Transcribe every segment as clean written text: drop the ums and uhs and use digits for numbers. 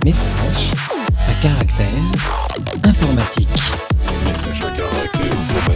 Message à caractère informatique. Message à caractère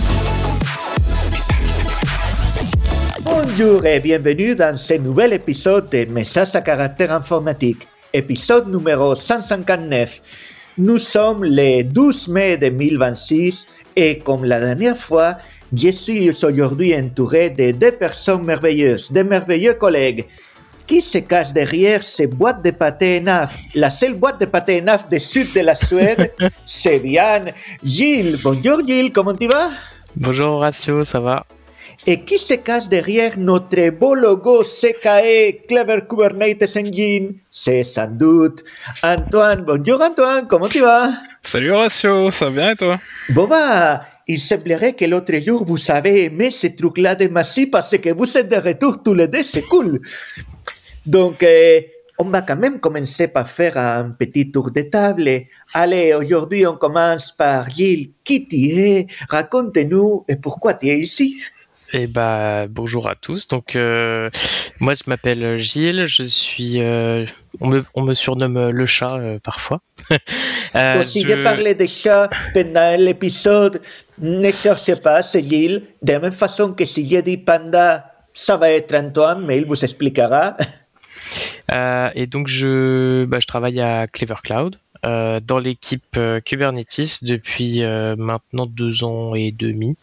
informatique. Bonjour et bienvenue dans ce nouvel épisode de Message à caractère informatique, épisode numéro 159. Nous sommes le 12 mai 2026 et comme la dernière fois, je suis aujourd'hui entouré de deux personnes merveilleuses, de merveilleux collègues qui se cachent derrière ces boîtes de pâté neuf. La seule boîte de pâté neuf du sud de la Suède, c'est bien Gilles. Bonjour Gilles, comment tu vas? Bonjour Horatio, ça va? Et qui se cache derrière notre beau logo CKE Clever Kubernetes Engine? C'est sans doute Antoine. Bonjour Antoine, comment tu vas? Salut Horatio, ça va bien et toi? Bon bah, il semblerait que l'autre jour vous avez aimé ce truc-là de Massy parce que vous êtes de retour tous les deux, c'est cool. Donc, on va quand même commencer par faire un petit tour de table. Allez, aujourd'hui on commence par Gilles. Qui tu es? Raconte-nous et pourquoi tu es ici? Eh bah, bonjour à tous. Donc, moi, je m'appelle Gilles. Je suis, on me surnomme le chat parfois. Si j'ai parlé des chats pendant l'épisode, ne cherchez pas, c'est Gilles. De la même façon que si j'ai dit panda, ça va être Antoine, mais il vous expliquera. Et donc, je travaille à Clever Cloud dans l'équipe Kubernetes depuis maintenant 2 ans et demi.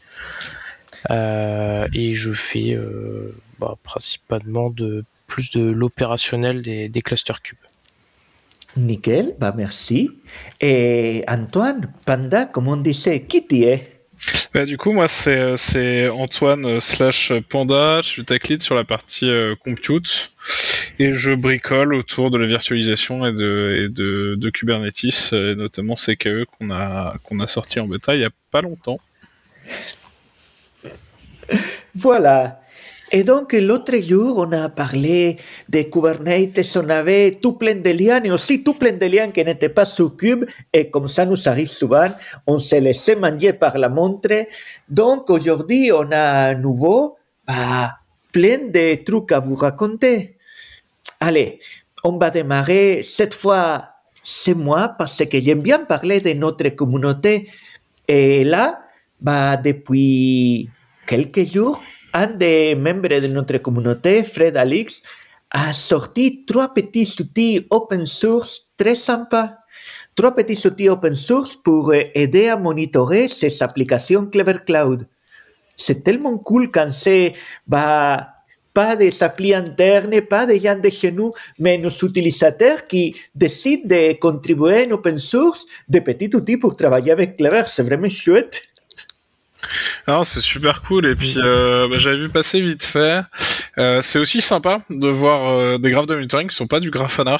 Et je fais principalement plus de l'opérationnel des clusters cubes. Nickel, bah merci. Et Antoine, Panda, comme on disait, qui tu es? Bah, du coup, moi, c'est Antoine /Panda. Je suis tech lead sur la partie compute et je bricole autour de la virtualisation et de Kubernetes, et notamment CKE qu'on a sorti en bêta il y a pas longtemps. Voilà. Et donc, l'autre jour, on a parlé de Kubernetes, on avait tout plein de liens et aussi tout plein de liens qui n'étaient pas sur Kube. Et comme ça nous arrive souvent, on s'est laissé manger par la montre. Donc, aujourd'hui, on a à nouveau plein de trucs à vous raconter. Allez, on va démarrer. Cette fois, c'est moi parce que j'aime bien parler de notre communauté. Et là, depuis quelques jours, un des membres de notre communauté, Fred Alix, a sorti 3 petits outils open source très sympas. 3 petits outils open source pour aider à monitorer ces applications Clever Cloud. C'est tellement cool quand c'est pas des applis internes, pas des gens de chez nous, mais nos utilisateurs qui décident de contribuer en open source des petits outils pour travailler avec Clever. C'est vraiment chouette. Non, c'est super cool et puis j'avais vu passer vite fait. C'est aussi sympa de voir des graphes de monitoring qui sont pas du Grafana.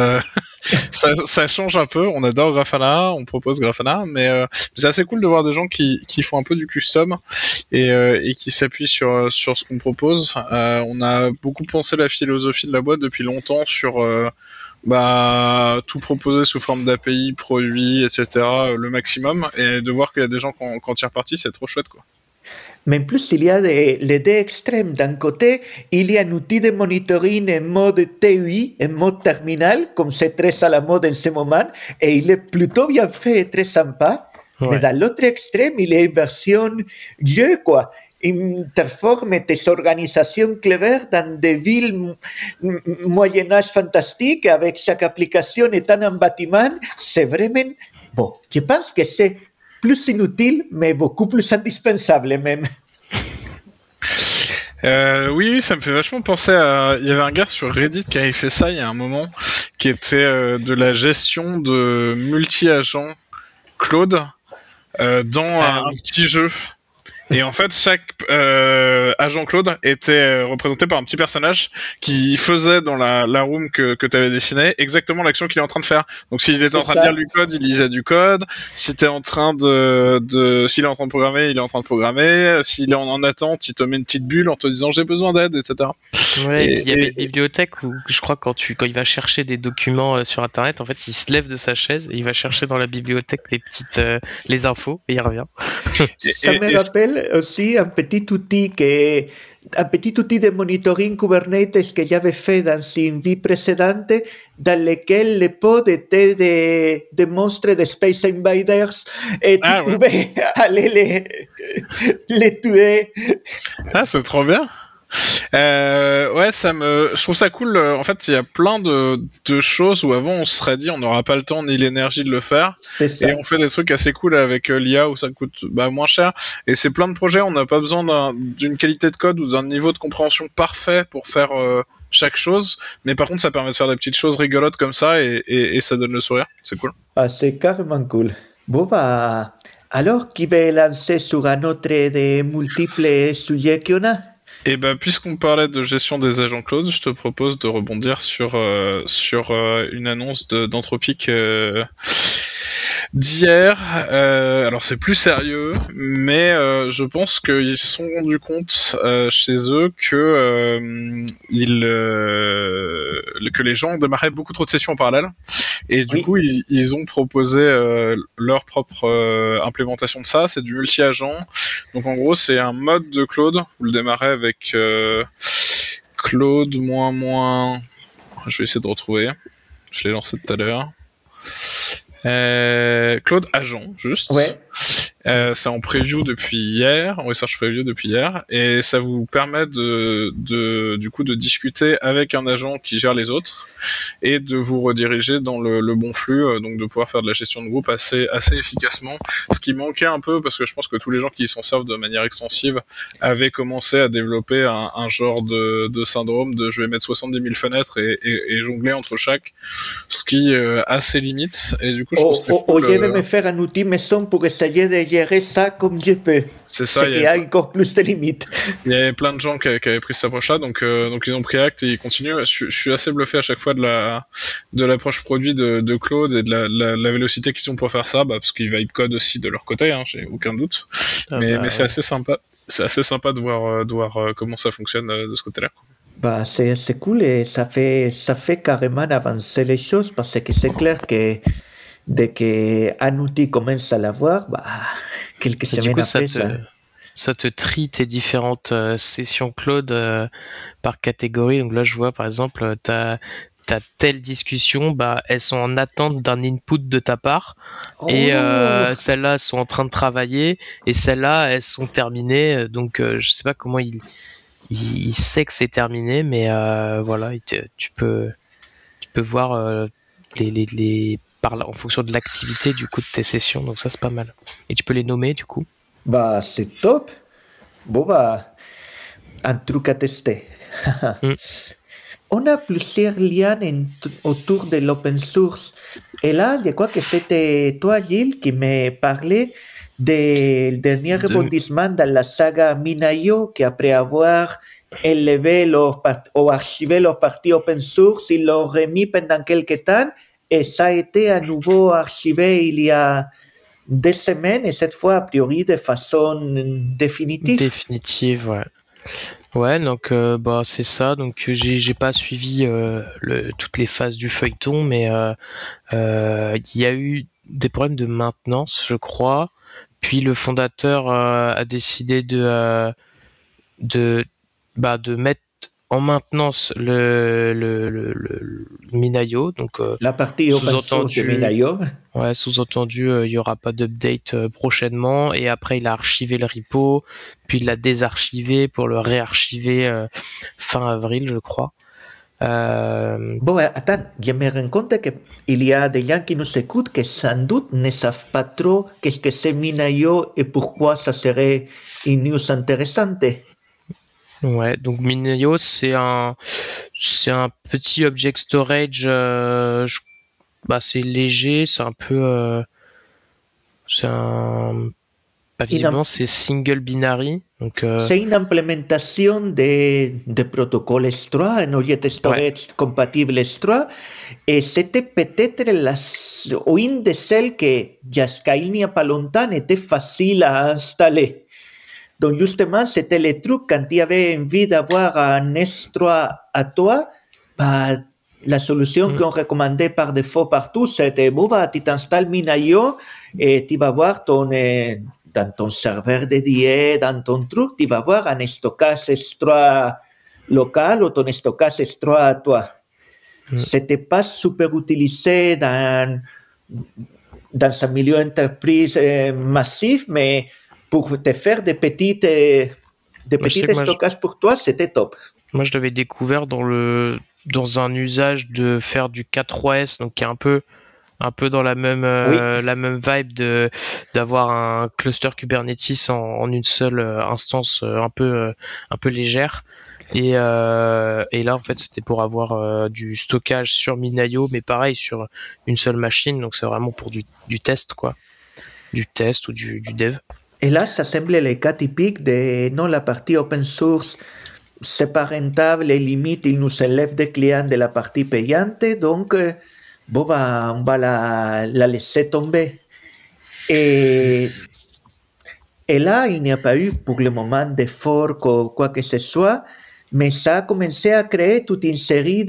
Ça change un peu. On adore Grafana, on propose Grafana, mais c'est assez cool de voir des gens qui font un peu du custom et qui s'appuient sur ce qu'on propose. On a beaucoup pensé la philosophie de la boîte depuis longtemps sur tout proposer sous forme d'API, produits, etc. Le maximum, et de voir qu'il y a des gens qui en tirent parti, c'est trop chouette, quoi. Mais en plus, il y a les deux extrêmes. D'un côté, il y a un outil de monitoring en mode TUI, en mode terminal, comme c'est très à la mode en ce moment, et il est plutôt bien fait et très sympa. Ouais. Mais dans l'autre extrême, il est une version jeu, quoi. Il transforme tes organisations Clever dans des villes Moyen-Âge fantastiques, avec chaque application étant un bâtiment. C'est vraiment... Bon, je pense que c'est plus inutile, mais beaucoup plus indispensable même. Oui, ça me fait vachement penser à... Il y avait un gars sur Reddit qui avait fait ça il y a un moment, qui était de la gestion de multi-agents Claude dans un petit jeu. Et en fait, chaque agent Claude était représenté par un petit personnage qui faisait dans la room que tu avais dessinée exactement l'action qu'il est en train de faire. Donc s'il était en train de lire du code, il lisait du code. Si t'es en train s'il est en train de programmer, il est en train de programmer. S'il est en attente, il te met une petite bulle en te disant j'ai besoin d'aide, etc. Ouais, et puis il y avait une bibliothèque où je crois quand il va chercher des documents sur internet, en fait il se lève de sa chaise et il va chercher dans la bibliothèque les infos et il revient. Ça me rappelle aussi un petit outil que un petit outil de monitoring Kubernetes que j'avais fait dans une vie précédente, dans lequel les pods étaient des monstres de Space Invaders et tu pouvais aller les tuer. Ah, c'est trop bien. Ouais, je trouve ça cool. En fait, il y a plein de choses où avant on se serait dit on n'aura pas le temps ni l'énergie de le faire. C'est ça. Et on fait des trucs assez cool avec l'IA où ça coûte moins cher. Et c'est plein de projets, on n'a pas besoin d'une qualité de code ou d'un niveau de compréhension parfait pour faire chaque chose. Mais par contre, ça permet de faire des petites choses rigolotes comme ça et ça donne le sourire. C'est cool. Ah, c'est carrément cool. Bon, bah, alors, qui va lancer sur un autre des multiples sujets qu'on a? Et bah, puisqu'on parlait de gestion des agents cloud, je te propose de rebondir sur une annonce d'Anthropic d'hier. Alors c'est plus sérieux, mais je pense qu'ils se sont rendus compte chez eux que que les gens démarraient beaucoup trop de sessions en parallèle. Et du coup, ils ont proposé leur propre implémentation de ça. C'est du multi-agent. Donc en gros, c'est un mode de Claude. Vous le démarrez avec Claude --. Je vais essayer de retrouver. Je l'ai lancé tout à l'heure. Claude Agent, juste. Ouais. C'est en preview depuis hier, en research preview depuis hier, et ça vous permet du coup de discuter avec un agent qui gère les autres et de vous rediriger dans le bon flux, donc de pouvoir faire de la gestion de groupe assez efficacement. Ce qui manquait un peu, parce que je pense que tous les gens qui s'en servent de manière extensive avaient commencé à développer un genre de syndrome de je vais mettre 70 000 fenêtres et jongler entre chaque, ce qui a ses limites. Et du coup, je pense que je vais me faire un outil maison pour essayer de gérer ça comme je peux. C'est ça. Il y a encore plus de limites. Il y avait plein de gens qui avaient pris cette approche-là, donc ils ont pris acte et ils continuent. Je suis assez bluffé à chaque fois de l'approche produit de Claude et de la vélocité qu'ils ont pour faire ça, parce qu'ils vibe code aussi de leur côté, j'ai aucun doute. Mais c'est assez sympa. C'est assez sympa de voir comment ça fonctionne de ce côté-là. Bah, c'est cool et ça fait carrément avancer les choses parce que c'est clair que dès qu'un outil commence à l'avoir, quelques semaines après, ça te trie tes différentes sessions Claude par catégorie. Donc là, je vois par exemple, t'as telle discussion, elles sont en attente d'un input de ta part, et celles-là elles sont en train de travailler, et celles-là elles sont terminées. Donc je sais pas comment il sait que c'est terminé, mais voilà, tu peux voir en fonction de l'activité du coup de tes sessions, donc ça c'est pas mal. Et tu peux les nommer du coup. C'est top. Bon, un truc à tester. On a plusieurs liens autour de l'open source. Et là, je crois que c'était toi, Gilles, qui me parlait del dernier rebondissement dans la saga Minayo, qu'après avoir élevé ou archivé leurs parties open source, ils l'ont remis pendant quelques temps et ça a été à nouveau archivé il y a des semaines et cette fois a priori de façon définitive. Définitive, ouais. Ouais, donc c'est ça. Donc j'ai pas suivi toutes les phases du feuilleton, mais il y a eu des problèmes de maintenance, je crois. Puis le fondateur a décidé de mettre en maintenance le Minayo, donc la partie open source de Minayo. Ouais, sous-entendu, il y aura pas d'update prochainement. Et après, il a archivé le repo, puis il l'a désarchivé pour le réarchiver fin avril, je crois. Bon, attends, je me rends compte qu'il y a des gens qui nous écoutent qui sans doute ne savent pas trop qu'est-ce que c'est Minayo et pourquoi ça serait une news intéressante. Ouais, donc Minayo, c'est un petit object storage. C'est léger, c'est un peu. Visiblement, c'est single binary. Donc, c'est une implémentation de protocole S3, un object storage compatible S3, et c'était peut-être une de celles que, jusqu'à il n'y a pas longtemps, était facile à installer. Donc justement, c'était le truc quand tu avais envie d'avoir un S3 à toi, la solution qu'on recommandait par défaut partout, c'était tu t'installes Minayo et tu vas voir ton dans ton serveur dédié, dans ton truc, tu vas avoir un stockage S3 local ou ton stockage S3 à toi. C'était pas super utilisé dans un milieu entreprise massif, mais pour te faire des petits stockages pour toi, c'était top. Moi, je l'avais découvert dans un usage de faire du K3S, donc qui est un peu dans la même vibe d'avoir un cluster Kubernetes en une seule instance un peu légère. Et là, en fait, c'était pour avoir du stockage sur Minayo, mais pareil, sur une seule machine. Donc, c'est vraiment pour du test, quoi. Du test ou du dev. Et là, ça semble le cas typique de non, la partie open source, c'est pas rentable et limite, il nous enlève des clients de la partie payante. Donc, on va la laisser tomber. Et là, il n'y a pas eu pour le moment d'effort ou quoi que ce soit, mais ça a commencé à créer toute une série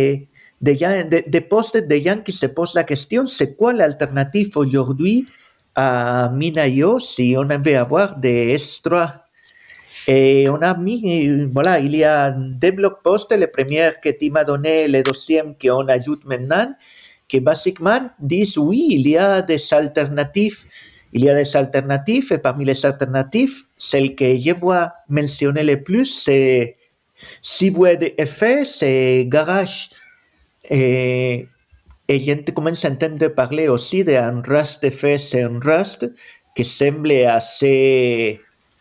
de posts de gens qui se posent la question, c'est quoi l'alternative aujourd'hui à Minayo si on veut avoir des S3? Et on a mis, voilà, il y a des blog posts, le premier que tu m'as donné, le deuxième qu'on ajoute maintenant, qui basiquement disent oui, il y a des alternatives. Il y a des alternatives et parmi les alternatives, celle que je vois mentionner le plus, c'est CWDF, c'est Garage. Et je commence à entendre parler aussi d'un RustFS et un Rust qui semble assez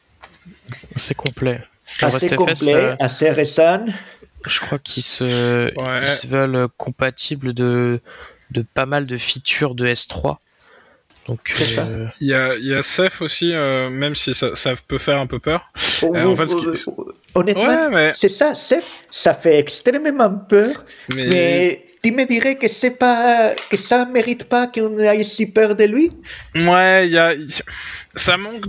complet. Assez complet, assez récent. Je crois qu'ils se veulent compatibles de pas mal de features de S3. Donc, c'est ça. Il y a Ceph aussi, même si ça peut faire un peu peur. En fait, honnêtement, c'est ça, Ceph, ça fait extrêmement peur, mais tu me dirais que que ça mérite pas qu'on ait si peur de lui? Ouais, ça manque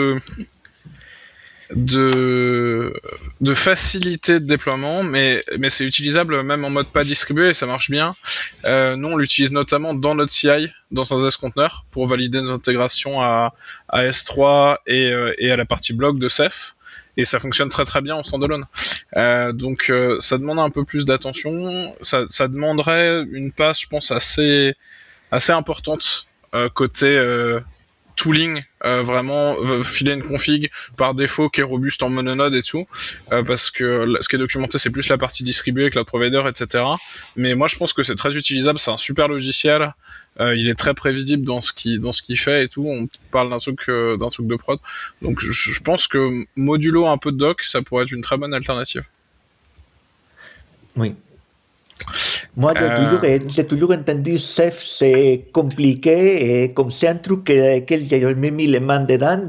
de facilité de déploiement, mais c'est utilisable même en mode pas distribué et ça marche bien. Nous, on l'utilise notamment dans notre CI, dans un test conteneur, pour valider nos intégrations à S3 et à la partie bloc de Ceph. Et ça fonctionne très très bien en standalone. Donc ça demande un peu plus d'attention. Ça demanderait une passe, je pense, assez importante côté tooling, vraiment filer une config par défaut qui est robuste en mononode et tout, parce que ce qui est documenté c'est plus la partie distribuée, cloud provider, etc. Mais moi je pense que c'est très utilisable, c'est un super logiciel, il est très prévisible dans ce qu'il fait et tout. On parle d'un truc de prod, donc je pense que modulo un peu de doc, ça pourrait être une très bonne alternative. Oui. Moi, j'ai toujours entendu Ceph, c'est compliqué et comme c'est un truc que j'ai mis les mains dedans,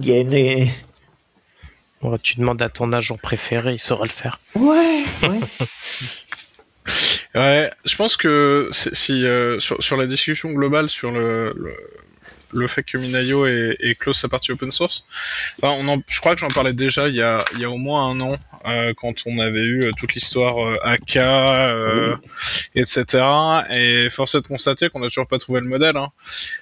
tu demandes à ton agent préféré, il saura le faire. Ouais. Ouais, je pense que si sur la discussion globale sur le fait que Minayo ait close sa partie open source, je crois que j'en parlais déjà il y a au moins un an, quand on avait eu toute l'histoire AK, etc. Et force est de constater qu'on n'a toujours pas trouvé le modèle. Hein.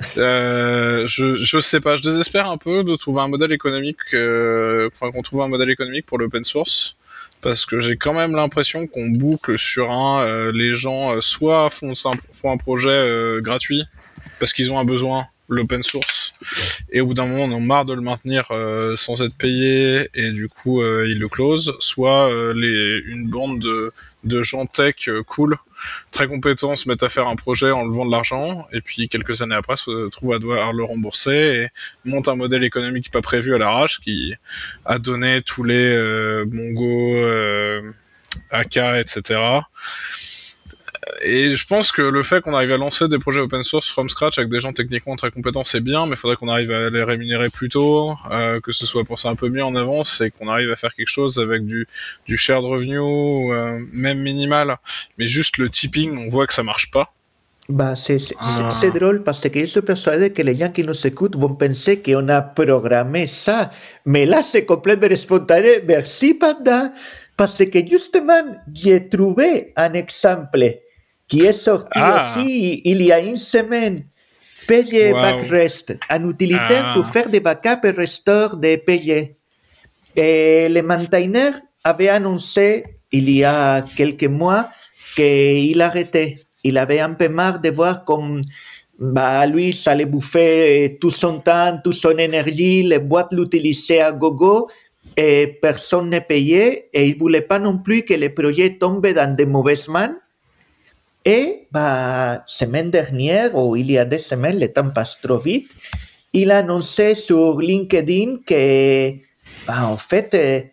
Je sais pas, je désespère un peu de trouver un modèle économique, qu'on trouve un modèle économique pour l'open source. Parce que j'ai quand même l'impression qu'on boucle sur les gens soit font un projet gratuit parce qu'ils ont un besoin, l'open source, et au bout d'un moment on en a marre de le maintenir sans être payé et du coup ils le close, soit une bande de gens tech cool, très compétents, se mettent à faire un projet en levant de l'argent et puis quelques années après se trouvent à devoir le rembourser et montent un modèle économique pas prévu à l'arrache qui a donné tous les Mongo, AK, etc. Et je pense que le fait qu'on arrive à lancer des projets open source from scratch avec des gens techniquement très compétents, c'est bien, mais il faudrait qu'on arrive à les rémunérer plus tôt, que ce soit pensé un peu mieux en avance et qu'on arrive à faire quelque chose avec du shared revenue, même minimal, mais juste le tipping, on voit que ça marche pas. C'est drôle parce que je suis persuadé que les gens qui nous écoutent vont penser qu'on a programmé ça, mais là c'est complètement spontané. Merci Panda, parce que justement j'ai trouvé un exemple qui est sorti aussi il y a une semaine Payer Wow. backrest, un utilitaire pour faire des backups et restore des payer. Et le maintainer avait annoncé il y a quelques mois qu'il arrêtait. Il avait un peu marre de voir comme lui, ça allait bouffer tout son temps, toute son énergie, les boîtes l'utilisaient à gogo et personne ne payait et il voulait pas non plus que le projet tombe dans de mauvaises mains. Et semaine dernière, ou il y a 2 semaines, le temps passe trop vite, il a annoncé sur LinkedIn que, en fait,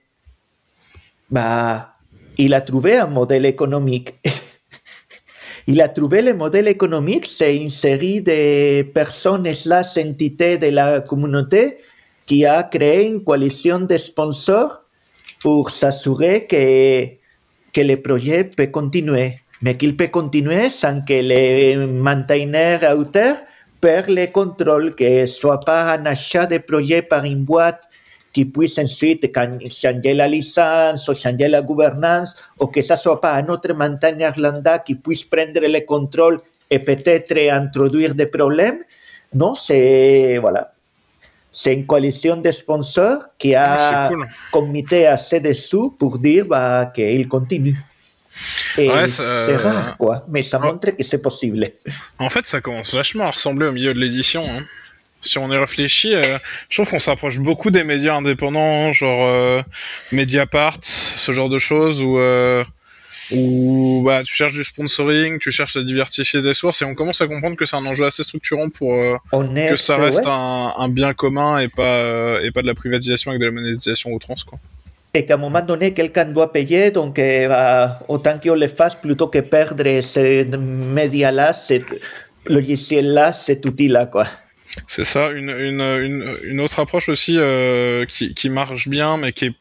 il a trouvé un modèle économique. Il a trouvé le modèle économique, c'est une série de personnes / entités de la communauté qui a créé une coalition de sponsors pour s'assurer que le projet peut continuer. Mais qu'il peut continuer sans que les maintaineurs auteurs perdent le contrôle, que ce soit pas un achat de projet par une boîte qui puisse ensuite changer la licence ou changer la gouvernance, ou que ça soit pas un autre maintainer lambda qui puisse prendre le contrôle et peut-être introduire des problèmes. Non, c'est une coalition de sponsors qui a committé assez de sous pour dire qu'il continue. Et c'est rare, quoi, mais ça montre que c'est possible. En fait, ça commence vachement à ressembler au milieu de l'édition, hein. Si on y réfléchit, je trouve qu'on s'approche beaucoup des médias indépendants, genre Mediapart, ce genre de choses, où tu cherches du sponsoring, tu cherches à diversifier des sources, et on commence à comprendre que c'est un enjeu assez structurant pour que ça reste un bien commun et pas de la privatisation avec de la monétisation outrance, quoi. Et qu'à un moment donné, quelqu'un doit payer, donc autant qu'on le fasse plutôt que perdre ces médias-là, ce logiciel-là, cet outil-là, quoi. C'est ça, une autre approche aussi qui marche bien, mais qui est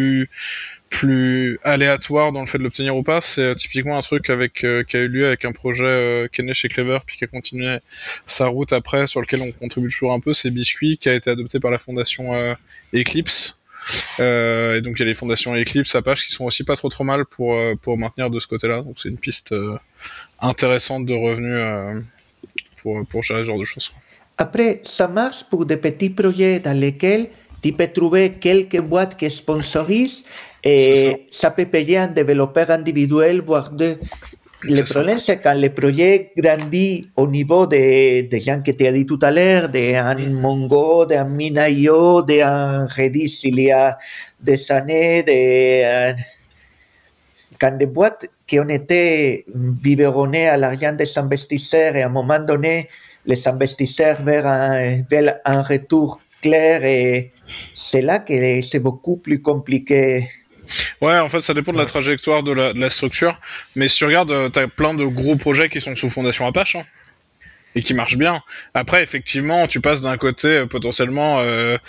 plus aléatoire dans le fait de l'obtenir ou pas, c'est typiquement un truc qui a eu lieu avec un projet qui est né chez Clever puis qui a continué sa route après, sur lequel on contribue toujours un peu, c'est Biscuit, qui a été adopté par la fondation Eclipse. Et donc il y a les fondations Eclipse, Apache qui sont aussi pas trop mal pour maintenir de ce côté-là, donc c'est une piste intéressante de revenus pour gérer ce genre de choses. Après, ça marche pour des petits projets dans lesquels tu peux trouver quelques boîtes qui sponsorisent et ça peut payer un développeur individuel, voire deux. Le problème, c'est quand le projet grandit au niveau des gens que tu as dit tout à l'heure, d'un Mongo, d'un Mina.io, d'un Redis il y a des années, quand des boîtes qui ont été biberonnées à l'argent des investisseurs et à un moment donné, les investisseurs veulent un retour clair et c'est là que c'est beaucoup plus compliqué. Ouais, en fait, ça dépend de la trajectoire de la structure. Mais si tu regardes, t'as plein de gros projets qui sont sous fondation Apache, hein, et qui marchent bien. Après, effectivement, tu passes d'un côté potentiellement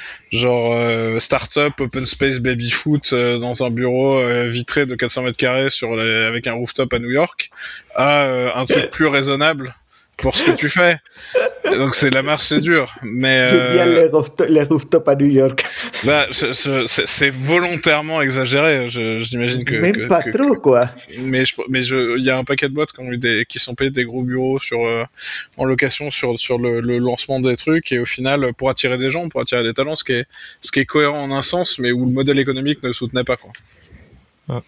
startup, open space, baby-foot dans un bureau vitré de 400 mètres carrés avec un rooftop à New York, à un truc plus raisonnable pour ce que tu fais. Donc c'est la marche, c'est dur. Mais j'aime bien les rooftops à New York. C'est volontairement exagéré. J'imagine que même pas trop, quoi. Mais il y a un paquet de boîtes qui sont payés des gros bureaux en location sur le lancement des trucs, et au final pour attirer des gens, pour attirer des talents, ce qui est cohérent en un sens, mais où le modèle économique ne le soutenait pas, quoi. Ouais.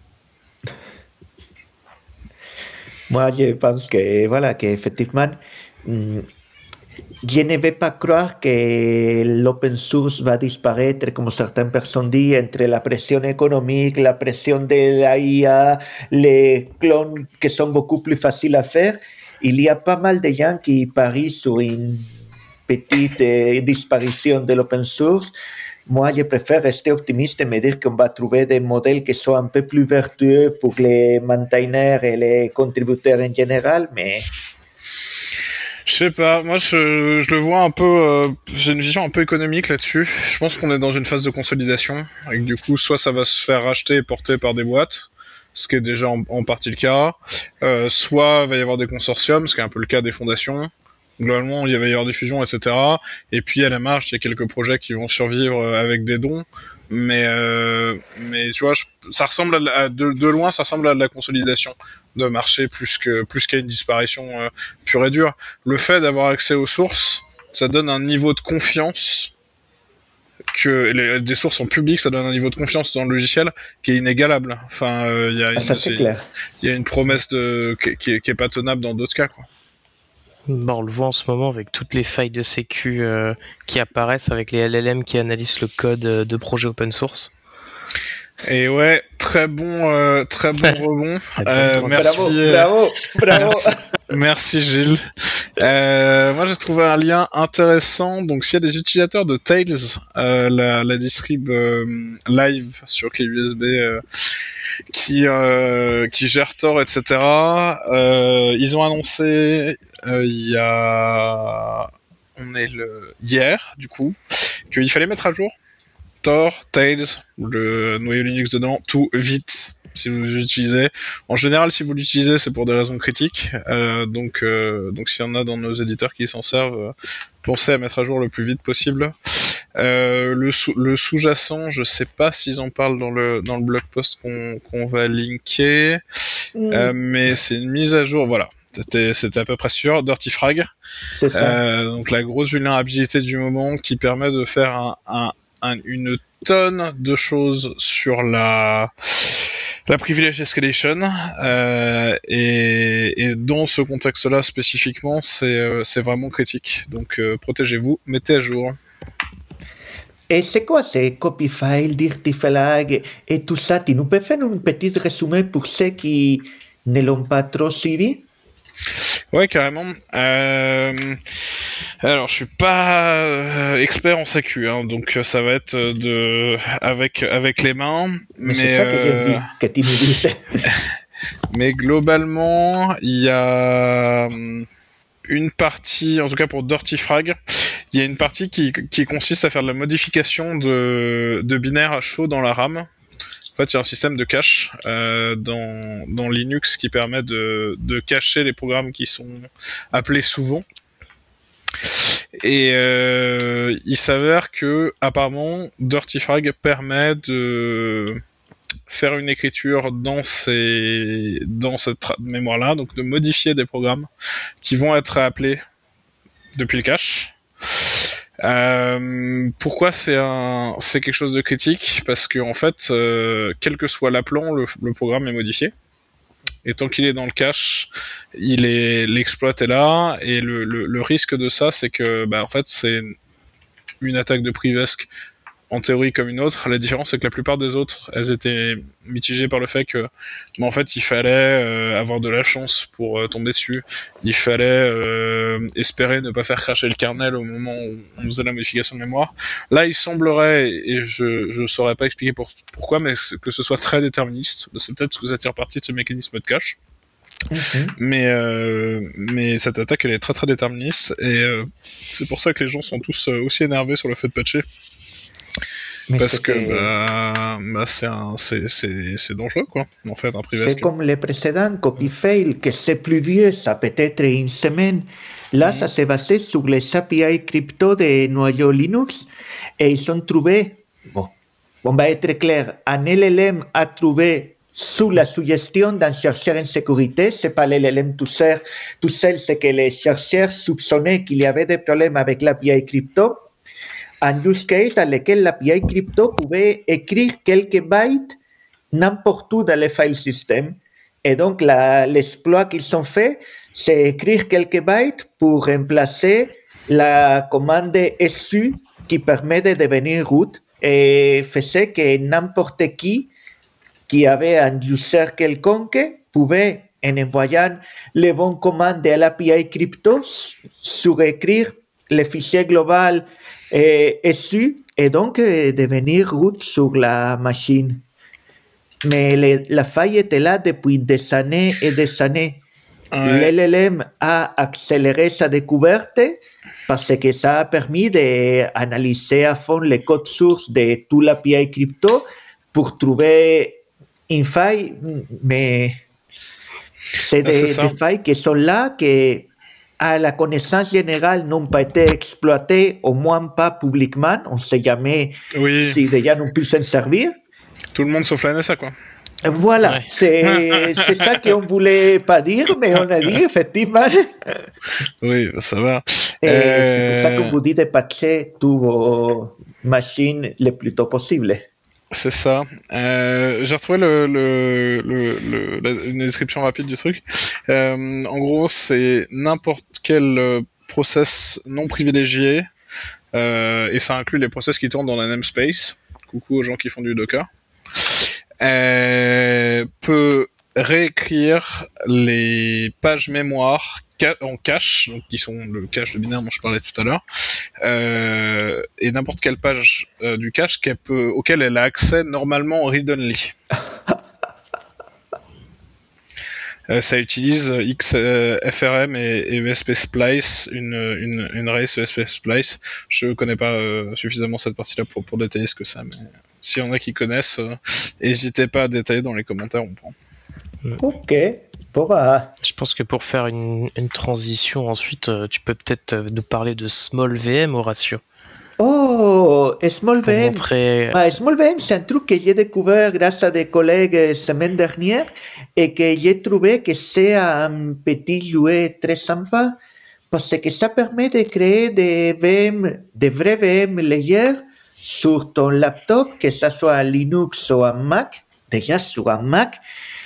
Moi, je pense qu'effectivement, je ne vais pas croire que l'open source va disparaître, comme certaines personnes disent, entre la pression économique, la pression de la IA, les clones qui sont beaucoup plus faciles à faire. Il y a pas mal de gens qui parient sur une petite disparition de l'open source. Moi, je préfère rester optimiste et me dire qu'on va trouver des modèles qui soient un peu plus vertueux pour les maintainers et les contributeurs en général, mais... Je sais pas, moi je le vois un peu, j'ai une vision un peu économique là-dessus. Je pense qu'on est dans une phase de consolidation, et que du coup, soit ça va se faire racheter et porter par des boîtes, ce qui est déjà en partie le cas, soit il va y avoir des consortiums, ce qui est un peu le cas des fondations, Globalement, il va y avoir des fusions, etc. Et puis à la marge, il y a quelques projets qui vont survivre avec des dons. Mais tu vois, ça ressemble de loin, ça ressemble à de la consolidation de marché plus qu'à une disparition pure et dure. Le fait d'avoir accès aux sources, ça donne un niveau de confiance des sources en public, ça donne un niveau de confiance dans le logiciel qui est inégalable. Enfin, c'est clair. Il y a une promesse qui est pas tenable dans d'autres cas, quoi. Bon, on le voit en ce moment avec toutes les failles de sécu qui apparaissent avec les LLM qui analysent le code de projets open source. Et ouais, très bon rebond. Merci. Bravo. Merci Gilles. Moi j'ai trouvé un lien intéressant. Donc s'il y a des utilisateurs de Tails, la distrib live sur clé USB qui gère Tor, etc. Ils ont annoncé hier du coup qu'il fallait mettre à jour Tor, Tails, le noyau Linux dedans, tout vite. Si vous l'utilisez, en général, si vous l'utilisez, c'est pour des raisons critiques. Donc, s'il y en a dans nos éditeurs qui s'en servent, pensez à mettre à jour le plus vite possible. Le sous-jacent, je sais pas s'ils en parlent dans le blog post qu'on va linker, mais c'est une mise à jour. Voilà, c'était à peu près sûr. Dirty Frag. C'est ça. Donc la grosse vulnérabilité du moment qui permet de faire une tonne de choses sur la privilege escalation, et dans ce contexte-là spécifiquement, c'est vraiment critique. Donc protégez-vous, mettez à jour. Et c'est quoi ces copy files, dirty flag et tout ça? Tu nous peux faire un petit résumé pour ceux qui ne l'ont pas trop suivi? Ouais, carrément. Alors, je suis pas expert en sécu, hein, donc ça va être avec les mains. Mais c'est ça que j'ai envie que tu nous dises. Mais globalement, il y a une partie, en tout cas pour Dirty Frag, il y a une partie qui consiste à faire de la modification de binaires à chaud dans la RAM. En fait, il y a un système de cache dans Linux qui permet de cacher les programmes qui sont appelés souvent. Et il s'avère que apparemment Dirty Frag permet de faire une écriture dans cette mémoire-là, donc de modifier des programmes qui vont être appelés depuis le cache. Pourquoi c'est quelque chose de critique? Parce que en fait, quel que soit l'appelant, le programme est modifié. Et tant qu'il est dans le cache, l'exploit est là. Et le risque de ça, c'est que, en fait, c'est une attaque de Privesc en théorie comme une autre. La différence, c'est que la plupart des autres, elles étaient mitigées par le fait que, en fait, il fallait avoir de la chance pour tomber dessus. Il fallait espérer ne pas faire cracher le kernel au moment où on faisait la modification de mémoire. Là, il semblerait, et je saurais pas expliquer pourquoi, mais que ce soit très déterministe. C'est peut-être ce que ça tire parti de ce mécanisme de cache. Mais cette attaque, elle est très très déterministe, et c'est pour ça que les gens sont tous aussi énervés sur le fait de patcher. Parce que c'est dangereux, quoi, en fait, un Privesc. C'est comme les précédents copy-fail, que c'est plus vieux, ça peut être une semaine. Là, ça s'est basé sur les API crypto des noyaux Linux, et ils ont trouvé, on va être clair, un LLM a trouvé sous la suggestion d'un chercheur en sécurité, c'est pas l'LLM tout seul, c'est que les chercheurs soupçonnaient qu'il y avait des problèmes avec l'API crypto, un use case dans lequel l'API crypto pouvait écrire quelques bytes n'importe où dans le file system. Et donc, l'exploit qu'ils ont fait, c'est écrire quelques bytes pour remplacer la commande su qui permet de devenir root, et faisait que n'importe qui avait un user quelconque pouvait, en envoyant les bonnes commandes à l'API crypto, surécrire le fichier global su et donc devenir root sur la machine. Mais la faille était là depuis des années et des années. Ouais. L'LLM a accéléré sa découverte parce que ça a permis d'analyser à fond les codes sources de tout l'API crypto pour trouver une faille, mais c'est des failles qui sont là, que à la connaissance générale, n'ont pas été exploités, au moins pas publiquement. On ne sait jamais Oui, si déjà on peut s'en servir. tout le monde sauf la NSA, quoi. Voilà, Ouais. c'est ça qu'on voulait pas dire, mais on a dit effectivement. Oui, ça va. Et c'est pour ça qu'on vous dit de patcher toutes vos machines le plus tôt possible. C'est ça. J'ai retrouvé une description rapide du truc. En gros, c'est n'importe quel process non privilégié, et ça inclut les process qui tournent dans la namespace. Coucou aux gens qui font du Docker. Peut réécrire les pages mémoire en cache, donc qui sont le cache de binaire dont je parlais tout à l'heure, et n'importe quelle page du cache auquel elle a accès normalement en read-only. Ça utilise FRM et ESP Splice, une race ESP Splice. Je connais pas suffisamment cette partie-là pour détailler ce que c'est, mais s'il y en a qui connaissent, n'hésitez pas à détailler dans les commentaires, on prend. Ok, bon bah. Je pense que pour faire une transition ensuite, tu peux peut-être nous parler de Small VM, Horatio. Oh, Small Pour VM. montrer... Bah, Small VM, c'est un truc que j'ai découvert grâce à des collègues semaine dernière et que j'ai trouvé que c'est un petit jouet très sympa parce que ça permet de créer des VM, des vrais VM légers sur ton laptop, que ça soit un Linux ou un Mac, déjà sur un Mac,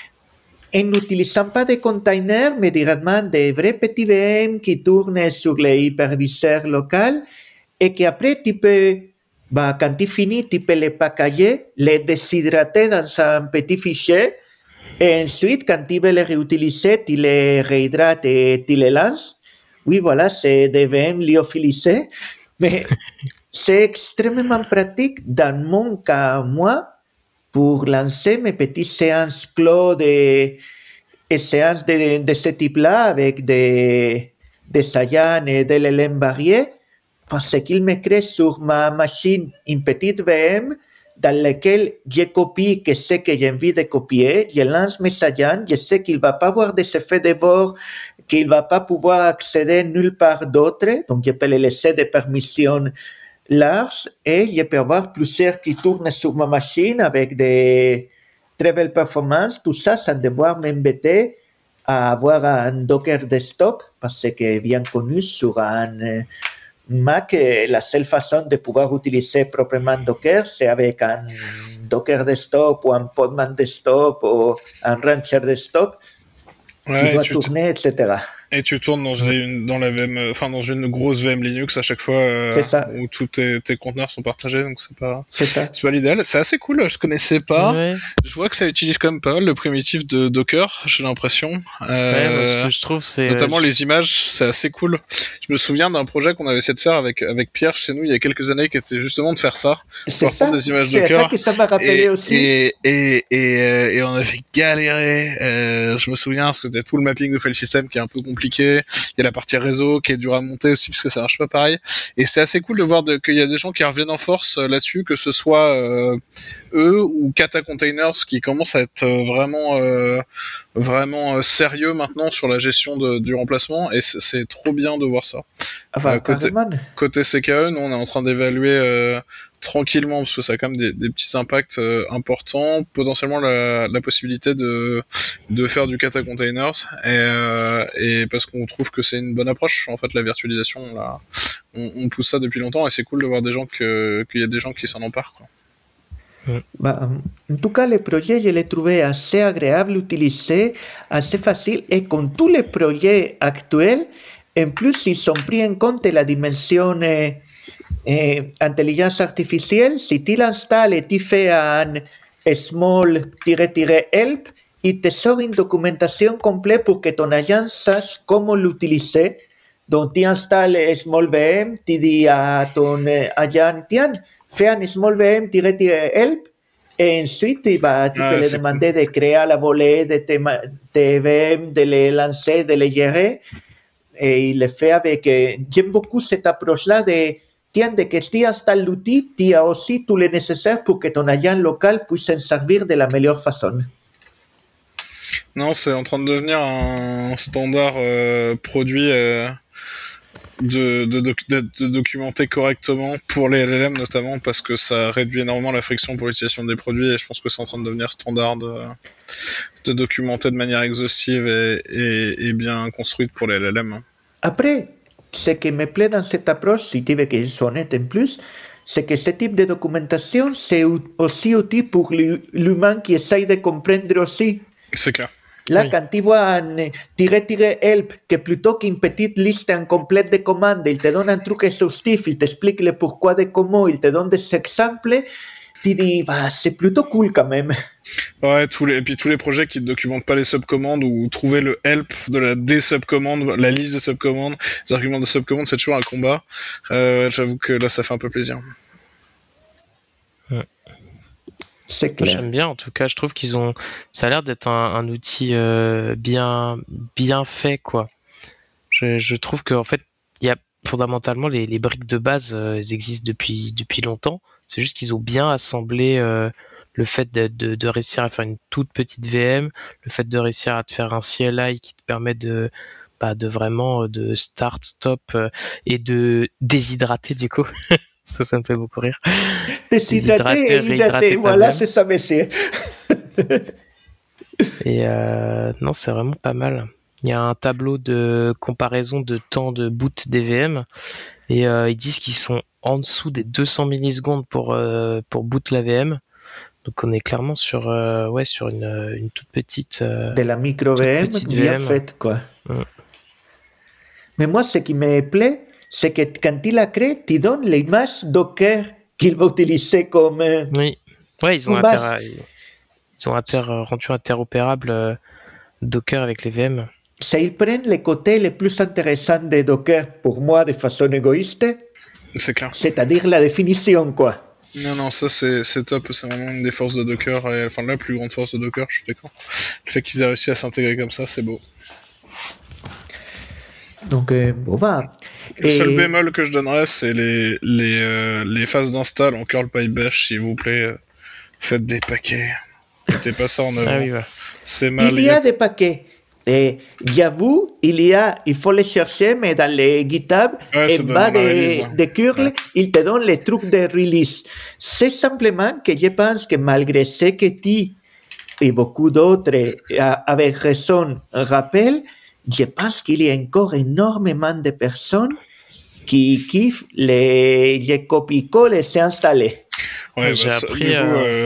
en n'utilisant pas de containers, mais directement des vrais petits VM qui tournent sur les hyperviseurs locaux et qu'après tu peux, bah, quand tu finis, tu peux les packager, les déshydrater dans un petit fichier et ensuite, quand tu veux les réutiliser, tu les réhydrates et tu les lances. Oui, voilà, c'est des VM lyophilisés, mais c'est extrêmement pratique dans mon cas, moi, pour lancer mes petites séances cloud et séances de ce type-là avec des Cyan et des LLM variés, parce qu'il me crée sur ma machine une petite VM dans laquelle je copie ce que j'ai envie de copier, je lance mes Cyan, je sais qu'il ne va pas avoir des effets de bord, qu'il ne va pas pouvoir accéder nulle part d'autre, donc je peux le laisser des permissions larges et je peux avoir plusieurs qui tournent sur ma machine avec des très belles performances, tout ça sans devoir m'embêter à avoir un Docker desktop, parce que bien connu sur un Mac, la seule façon de pouvoir utiliser proprement Docker, c'est avec un Docker desktop ou un Podman desktop ou un Rancher desktop qui doit tourner, etc. Et tu tournes dans la VM, enfin dans une grosse VM Linux à chaque fois où tous tes conteneurs sont partagés, donc c'est pas l'idéal. C'est assez cool, je connaissais pas. Ouais. Je vois que ça utilise quand même pas mal le primitif de Docker, j'ai l'impression. Ouais, ce que je trouve, c'est notamment les images, c'est assez cool. Je me souviens d'un projet qu'on avait essayé de faire avec Pierre chez nous il y a quelques années, qui était justement de faire ça. C'est ça, des images c'est Docker. ça que ça m'a rappelé aussi. Et on avait galéré. Je me souviens parce que t'as tout le mapping de file system qui est un peu compliqué. Il y a la partie réseau qui est dure à monter aussi parce que ça marche pas pareil. Et c'est assez cool de voir qu'il y a des gens qui reviennent en force là-dessus, que ce soit eux ou Kata Containers qui commencent à être vraiment sérieux maintenant sur la gestion du remplacement. Et c'est trop bien de voir ça. Enfin, côté CKE, nous on est en train d'évaluer tranquillement, parce que ça a quand même des petits impacts importants, potentiellement la possibilité de faire du Kata Containers, et parce qu'on trouve que c'est une bonne approche, en fait, la virtualisation, là, on pousse ça depuis longtemps, et c'est cool de voir qu'il y a des gens qui s'en emparent, quoi. Bah, en tout cas, le projet, je l'ai trouvé assez agréable à utiliser, assez facile, et comme tous les projets actuels, en plus, ils ont pris en compte la dimension intelligence artificielle. Si tu l'installes et tu fais un small-help, il te sort une documentation complète pour que ton agent sache comment l'utiliser. Donc, tu installes small VM, tu dis à ton agent, tiens, fais un small VM-help, et ensuite, tu peux lui demander de créer la volée de tes VM, de les lancer, de les gérer. Et il le fait avec... j'aime beaucoup cette approche-là de... Tiens, dès que tu installes l'outil, tu as aussi tout le nécessaire pour que ton agent local puisse s'en servir de la meilleure façon. Non, c'est en train de devenir un standard produit de documenter correctement pour les LLM notamment, parce que ça réduit énormément la friction pour l'utilisation des produits, et je pense que c'est en train de devenir standard de documenter de manière exhaustive et bien construite pour les LLM. Après, ce qui me plaît dans cette approche, si tu veux que je sois honnête en plus, c'est que ce type de documentation, c'est aussi utile pour l'humain qui essaye de comprendre aussi. C'est clair. Là, Oui. quand tu vois un -help, que plutôt qu'une petite liste incomplète de commandes, il te donne un truc exhaustif, il t'explique le pourquoi de comment, il te donne des exemples, tu dis, bah, c'est plutôt cool quand même. Ouais, et puis tous les projets qui ne documentent pas les subcommandes ou trouver le help des subcommandes, la liste des subcommandes, les arguments des subcommandes, c'est toujours un combat. J'avoue que là, ça fait un peu plaisir. C'est Moi, clair. j'aime bien, en tout cas, je trouve qu'ils ont. Ça a l'air d'être un outil bien fait, quoi. Je trouve qu'en fait, il y a fondamentalement les briques de base, elles existent depuis longtemps. C'est juste qu'ils ont bien assemblé le fait de réussir à faire une toute petite VM, le fait de réussir à te faire un CLI qui te permet de vraiment de start, stop et de déshydrater du coup. Ça me fait beaucoup rire. Déshydraté et réhydrater hydraté, ta voilà, VM. c'est ça, monsieur. Et non, c'est vraiment pas mal. Il y a un tableau de comparaison de temps de boot des VM et ils disent qu'ils sont en dessous des 200 millisecondes pour boot la VM. Donc on est clairement sur une toute petite De la micro-VM petite bien VM. faite, quoi. Mm. Mais moi, ce qui me plaît, c'est que quand il la crée, tu donnes l'image Docker qu'il va utiliser comme... Oui, ouais, ils ont Comme base. rendu interopérable Docker avec les VM. C'est ils prennent les côtés les plus intéressants de Docker, pour moi, de façon égoïste, C'est clair. c'est-à-dire la définition, quoi. Non, ça c'est top, c'est vraiment une des forces de Docker, et enfin la plus grande force de Docker, je suis d'accord. Le fait qu'ils aient réussi à s'intégrer comme ça, c'est beau. Donc, bon, va. Le seul bémol que je donnerais, c'est les phases d'install en curl PyBash, s'il vous plaît. Faites des paquets. Mettez pas ça en avant. Ah oui, ouais. C'est mal. Il y a des paquets. Et j'avoue, il faut les chercher, mais dans les GitHub, Ouais, c'est en dans bas la release. de curl, Ouais. il te donne les trucs de release. C'est simplement que je pense que malgré ce que tu et beaucoup d'autres, avec raison, rappellent, je pense qu'il y a encore énormément de personnes qui kiffent les copie-colle et s'installer. Ouais, J'ai appris, du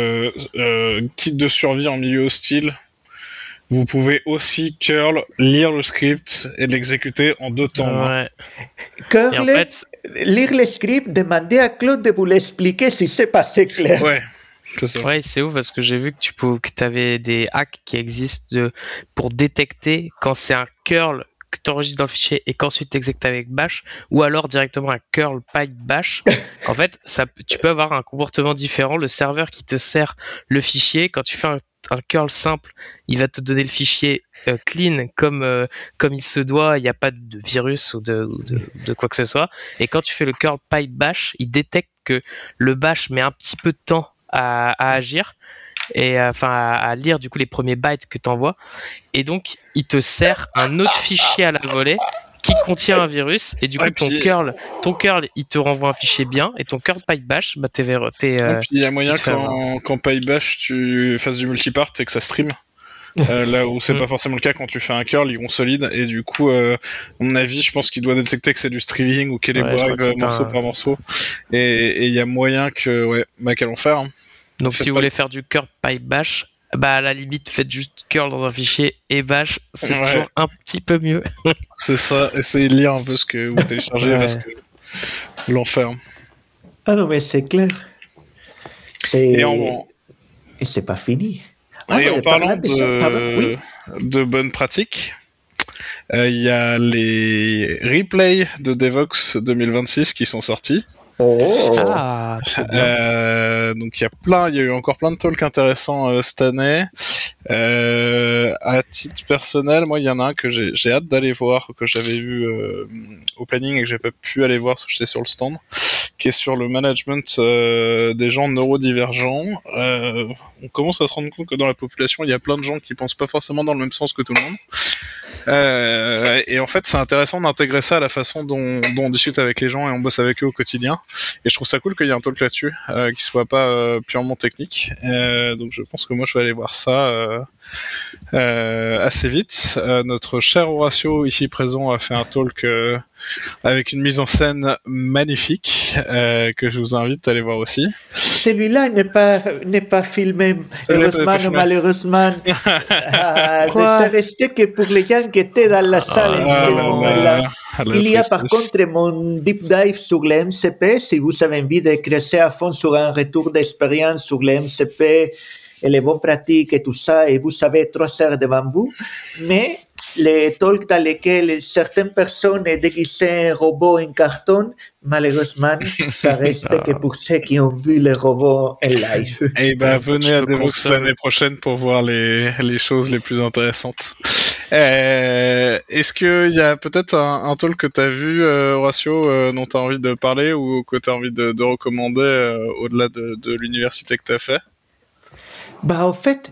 coup, kit de survie en milieu hostile. Vous pouvez aussi curl, lire le script et l'exécuter en 2 temps. Ouais. Curl, Et en fait, lire le script, demander à Claude de vous l'expliquer si c'est pas assez clair. Ouais, c'est ça. ouais, c'est ouf parce que j'ai vu que tu avais des hacks qui existent pour détecter quand c'est un curl que tu enregistres dans le fichier et qu'ensuite tu exécutes avec bash, ou alors directement un curl pipe bash. En fait, tu peux avoir un comportement différent. Le serveur qui te sert le fichier, quand tu fais un curl simple, il va te donner le fichier clean comme il se doit, il n'y a pas de virus ou de quoi que ce soit. Et quand tu fais le curl pipe bash, il détecte que le bash met un petit peu de temps à agir et à lire du coup les premiers bytes que tu envoies, et donc il te sert un autre fichier à la volée qui contient un virus, et du coup Ouais, ton puis- curl il te renvoie un fichier bien, et ton curl pipe bash bah Et puis il y a moyen tu te fais quand PyBash tu fasses du multipart et que ça stream. Là où c'est pas forcément le cas quand tu fais un curl, ils vont solide, et du coup, à mon avis, je pense qu'il doit détecter que c'est du streaming ou qu'il est Ouais, je crois que c'est morceau par morceau. Et il y a moyen que, qu'à l'en faire. Hein. donc Faites si vous pas- voulez faire du curl pipe bash, bah à la limite faites juste curl dans un fichier et bash, c'est Ouais. toujours un petit peu mieux. C'est ça, essayez de lire un peu ce que vous téléchargez Ouais. parce que l'enfer. Ah non, mais c'est clair. Et Et c'est pas fini. et en parlant parlant de ça, pardon, oui. de bonnes pratiques, il y a les replays de Devox 2026 qui sont sortis. Oh, Ah, trop bien. Donc il y a eu encore plein de talks intéressants cette année. À titre personnel, moi il y en a un que j'ai hâte d'aller voir, que j'avais vu au planning et que j'ai pas pu aller voir parce que j'étais sur le stand, qui est sur le management des gens neurodivergents. On commence à se rendre compte que dans la population il y a plein de gens qui pensent pas forcément dans le même sens que tout le monde. Et en fait, c'est intéressant d'intégrer ça à la façon dont on discute avec les gens et on bosse avec eux au quotidien. Et je trouve ça cool qu'il y ait un talk là-dessus, qui soit pas purement technique. Donc je pense que moi je vais aller voir ça assez vite. Notre cher Horatio ici présent a fait un talk avec une mise en scène magnifique que je vous invite à aller voir aussi. Celui-là n'est pas filmé, heureusement ou malheureusement. Ne serait-ce que pour les gens qui étaient dans la salle en ce moment-là. Il y a par contre mon deep dive sur le MCP. Si vous avez envie de creuser à fond sur un retour d'expérience sur le MCP et les bonnes pratiques et tout ça, et vous avez 3 heures devant vous. Mais les talks dans lesquels certaines personnes déguisent un robot en carton, malheureusement, ça reste que pour ceux qui ont vu les robots en live. Et venez à Devox l'année prochaine pour voir les choses les plus intéressantes. Est-ce qu'il y a peut-être un talk que tu as vu, Horatio, dont tu as envie de parler ou que tu as envie de recommander au-delà de l'université que tu as fait? En fait,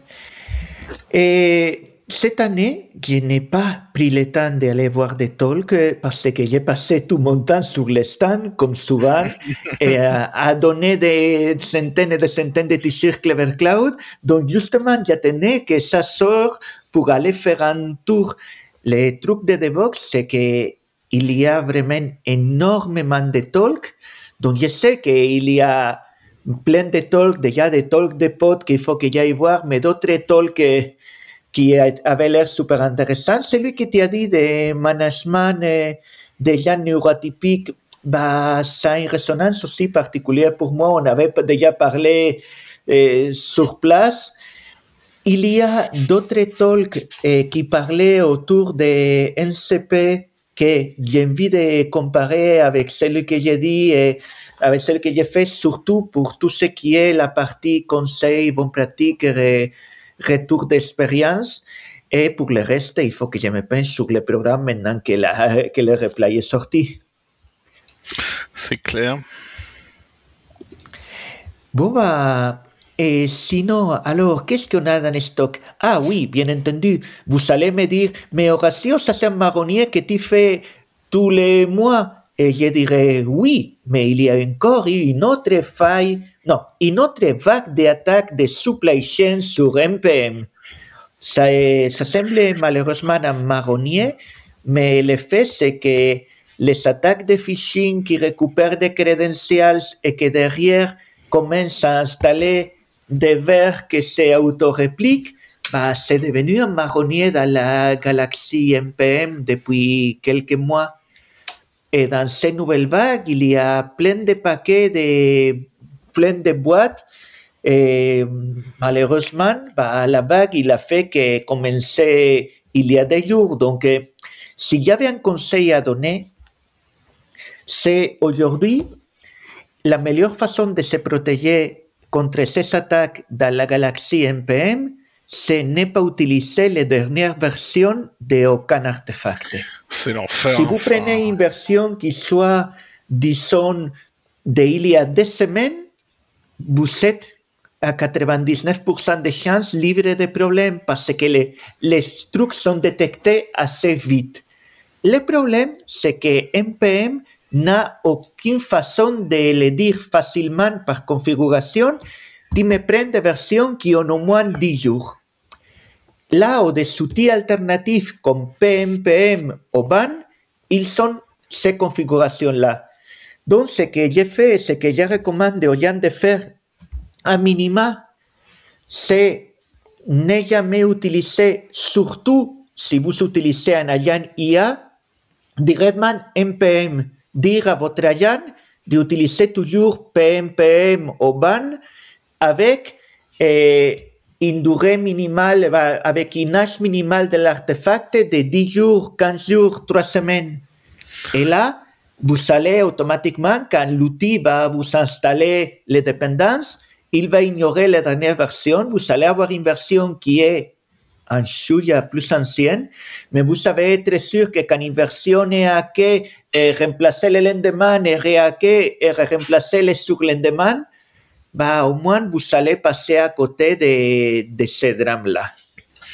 cette année, je n'ai pas pris le temps d'aller voir des talks parce que j'ai passé tout mon temps sur les stands, comme souvent, et à donner des centaines et des centaines de t-shirts Clever Cloud. Donc, justement, j'attendais que ça sorte pour aller faire un tour. Le truc de Devox, c'est qu'il y a vraiment énormément de talks. Donc, je sais qu'il y a plein de talks, déjà des talks de potes qu'il faut que j'aille voir, mais d'autres talks qui avaient l'air super intéressants. Celui que tu as dit de management des gens neurotypiques, ça a une résonance aussi particulière pour moi. On avait déjà parlé sur place. Il y a d'autres talks qui parlaient autour des NCP que j'ai envie de comparer avec celui que j'ai dit et avec celle que j'ai fait, surtout pour tout ce qui est la partie conseil, bonne pratique et retour d'expérience. Et pour le reste, il faut que je me penche sur le programme maintenant que le replay est sorti. C'est clair. Bon, et sinon, alors, qu'est-ce qu'on a dans le stock? Ah oui, bien entendu, vous allez me dire, mais Horatio, ça c'est un marronnier que tu fais tous les mois. Et je dirais oui, mais il y a encore une autre faille, non, une autre vague d'attaques de supply chain sur MPM. Ça semble malheureusement un marronnier, mais le fait c'est que les attaques de phishing qui récupèrent des credentials et que derrière commencent à installer des vers qui s'auto-répliquent, c'est devenu un marronnier dans la galaxie MPM depuis quelques mois. Et dans ces nouvelles vagues, il y a plein de paquets, plein de boîtes. Et malheureusement, la vague, il a fait que commencer il y a des jours. Donc, s'il y avait un conseil à donner, c'est aujourd'hui la meilleure façon de se protéger contre ces attaques dans la galaxie MPM, c'est ne pas utiliser les dernières versions d'aucun artefact. C'est l'enfer. Si vous prenez une version qui soit, disons, d'il y a 2 semaines, vous êtes à 99% de chances libres de problèmes parce que les trucs sont détectés assez vite. Le problème, c'est que MPM n'a aucune façon de le dire facilement par configuration. Tu me prends des versions qui ont au moins 10 jours. Là où des outils alternatifs comme PMPM ou BAN, ils sont ces configurations-là. Donc, ce que j'ai fait, ce que je recommande aux gens de faire à minima, c'est ne jamais utiliser, surtout si vous utilisez un agent IA, directement MPM. Dire à votre agent d'utiliser toujours PMPM ou BAN avec une durée minimale, avec un âge minimal de l'artefact de 10 jours, 15 jours, 3 semaines. Et là, vous allez automatiquement, quand l'outil va vous installer les dépendances, il va ignorer la dernière version. Vous allez avoir une version qui est un chouïa plus ancienne, mais vous savez être sûr que quand une version est hackée, remplacer le lendemain et rehacker et remplacer le surlendemain, au moins vous allez passer à côté de ces drames-là.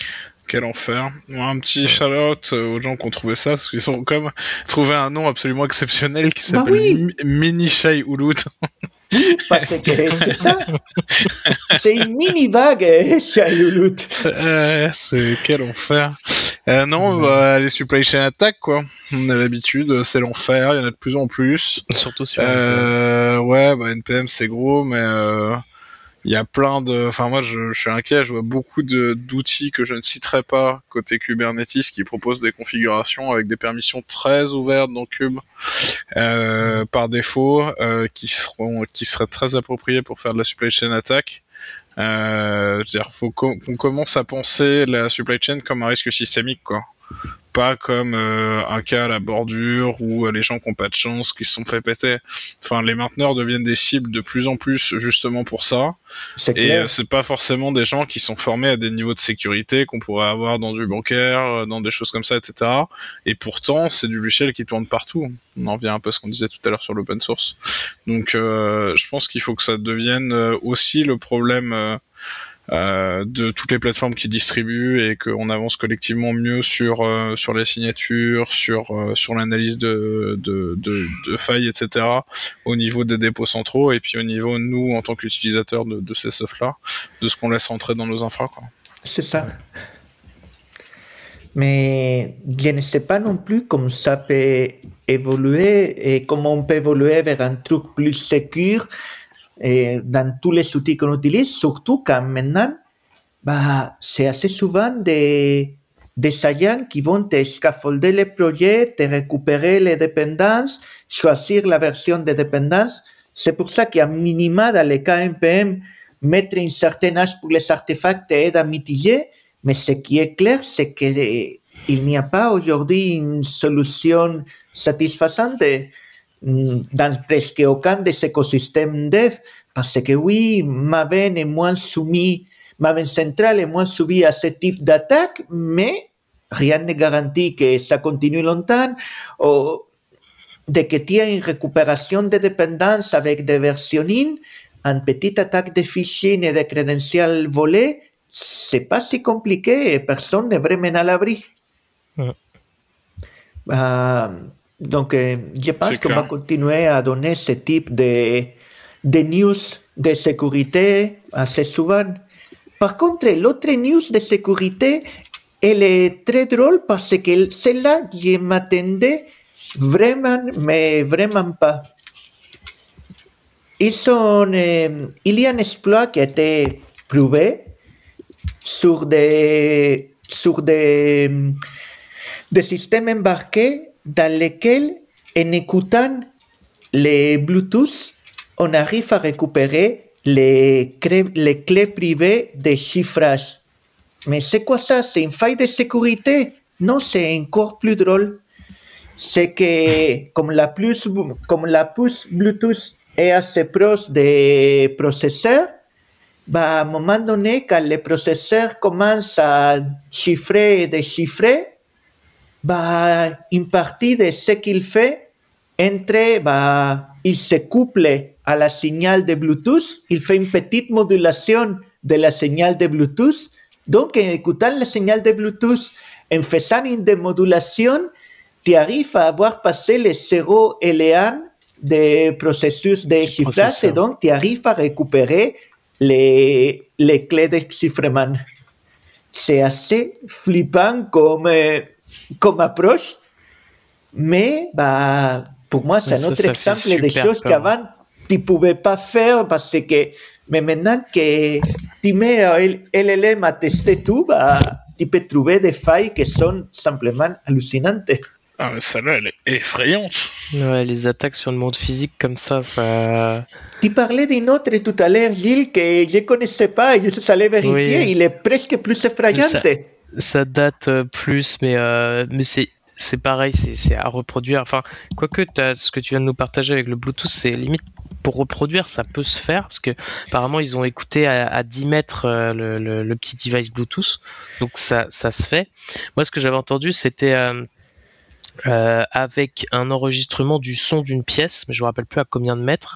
quel enfer. Un petit shout-out aux gens qui ont trouvé ça, parce qu'ils ont comme trouvé un nom absolument exceptionnel qui s'appelle Mini Shai Hulud. Parce que c'est ça. C'est une mini-vague, Shai Hulud. C'est quel enfer. Non, les supply chain attaques, quoi. On a l'habitude, c'est l'enfer, il y en a de plus en plus. Surtout sur ouais, NPM c'est gros, mais il y a plein de... Enfin, moi, je suis inquiet, je vois beaucoup d'outils que je ne citerai pas côté Kubernetes qui proposent des configurations avec des permissions très ouvertes dans Kube par défaut, qui seraient très appropriées pour faire de la supply chain attack. C'est-à-dire faut qu'on commence à penser la supply chain comme un risque systémique, quoi. Pas comme un cas à la bordure où les gens qui n'ont pas de chance, qui se sont fait péter. Enfin, les mainteneurs deviennent des cibles de plus en plus justement pour ça. Et c'est pas forcément des gens qui sont formés à des niveaux de sécurité qu'on pourrait avoir dans du bancaire, dans des choses comme ça, etc. Et pourtant, c'est du logiciel qui tourne partout. On en revient un peu à ce qu'on disait tout à l'heure sur l'open source. Donc, je pense qu'il faut que ça devienne aussi le problème de toutes les plateformes qui distribuent et qu'on avance collectivement mieux sur les signatures, sur l'analyse de failles, etc. au niveau des dépôts centraux et puis au niveau nous en tant qu'utilisateurs de ces softs-là, de ce qu'on laisse rentrer dans nos infras, quoi. C'est ça. Mais je ne sais pas non plus comment ça peut évoluer et comment on peut évoluer vers un truc plus sécure dans tous les outils qu'on utilise, surtout quand maintenant, c'est assez souvent des agents qui vont te scaffolder les projets, te récupérer les dépendances, choisir la version de dépendance. C'est pour ça qu'à minima, dans les cas NPM, mettre un certain âge pour les artefacts aide à mitiger. Mais ce qui est clair, c'est qu'il n'y a pas aujourd'hui une solution satisfaisante dans presque aucun des écosystèmes dev, parce que oui, Maven Central est moins soumis à ce type d'attaque, mais rien ne garantit que ça continue longtemps. Dès que tu as une récupération de dépendance avec des versionning, une petite attaque de phishing et de crédentials volés, c'est pas si compliqué et personne n'est vraiment à l'abri. Donc, je pense qu'on va continuer à donner ce type de news de sécurité assez souvent. Par contre, l'autre news de sécurité, elle est très drôle parce que celle-là, je m'attendais vraiment, mais vraiment pas. Il y a un exploit qui a été prouvé sur des systèmes embarqués dans lesquels, en écoutant les Bluetooth, on arrive à récupérer les clés privées de chiffrage. Mais c'est quoi ça? C'est une faille de sécurité? Non, c'est encore plus drôle. C'est que comme la puce Bluetooth est assez proche des processeurs, à un moment donné, quand les processeurs commencent à chiffrer et déchiffrer, une partie de ce qu'il fait, il se couple à la signal de Bluetooth, il fait une petite modulation de la signal de Bluetooth. Donc, en écoutant la signal de Bluetooth, en faisant une démodulation, tu arrives à avoir passé les 0 et les 1 des processus de chiffrage et donc tu arrives à récupérer les clés de chiffrement. C'est assez flippant comme approche, mais pour moi, c'est un autre exemple des choses qu'avant, tu ne pouvais pas faire parce que, mais maintenant que tu mets LLM à tester tout, tu peux trouver des failles qui sont simplement hallucinantes. Ah, mais celle-là, elle est effrayante. Ouais, les attaques sur le monde physique comme ça. Tu parlais d'une autre tout à l'heure, Gilles, que je ne connaissais pas et je suis allé vérifier. Oui. Il est presque plus effrayant. Ça date plus, mais c'est pareil, c'est à reproduire. Enfin, quoique ce que tu viens de nous partager avec le Bluetooth, c'est limite pour reproduire, ça peut se faire parce que apparemment ils ont écouté à 10 mètres le petit device Bluetooth, donc ça se fait. Moi, ce que j'avais entendu, c'était avec un enregistrement du son d'une pièce, mais je me rappelle plus à combien de mètres.